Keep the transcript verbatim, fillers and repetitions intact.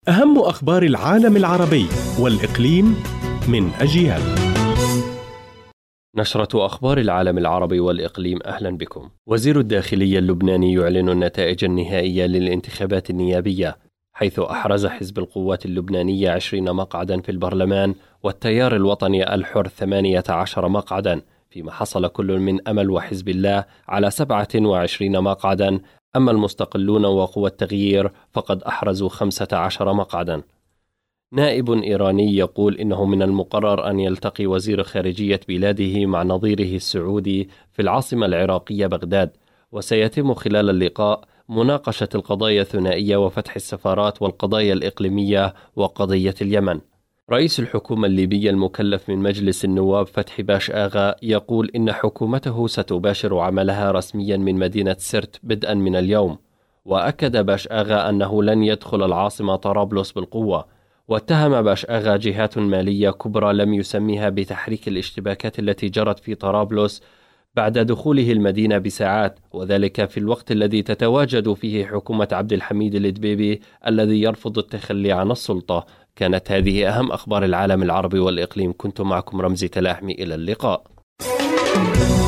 أهم أخبار العالم العربي والإقليم من أجيال. نشرة أخبار العالم العربي والإقليم، أهلا بكم. وزير الداخلية اللبناني يعلن النتائج النهائية للانتخابات النيابية، حيث أحرز حزب القوات اللبنانية عشرين مقعدا في البرلمان والتيار الوطني الحر ثمانية عشر مقعدا، فيما حصل كل من أمل وحزب الله على سبعة وعشرين مقعدا. أما المستقلون وقوى التغيير فقد أحرزوا خمسة عشر مقعدا. نائب إيراني يقول إنه من المقرر أن يلتقي وزير خارجية بلاده مع نظيره السعودي في العاصمة العراقية بغداد، وسيتم خلال اللقاء مناقشة القضايا الثنائية وفتح السفارات والقضايا الإقليمية وقضية اليمن. رئيس الحكومة الليبية المكلف من مجلس النواب فتحي باش آغا يقول إن حكومته ستباشر عملها رسميا من مدينة سرت بدءا من اليوم، وأكد باش آغا أنه لن يدخل العاصمة طرابلس بالقوة. واتهم باش آغا جهات مالية كبرى لم يسميها بتحريك الاشتباكات التي جرت في طرابلس بعد دخوله المدينة بساعات، وذلك في الوقت الذي تتواجد فيه حكومة عبد الحميد الدبيبي الذي يرفض التخلي عن السلطة. كانت هذه أهم أخبار العالم العربي والإقليم. كنت معكم رمزي تلاحمي، إلى اللقاء.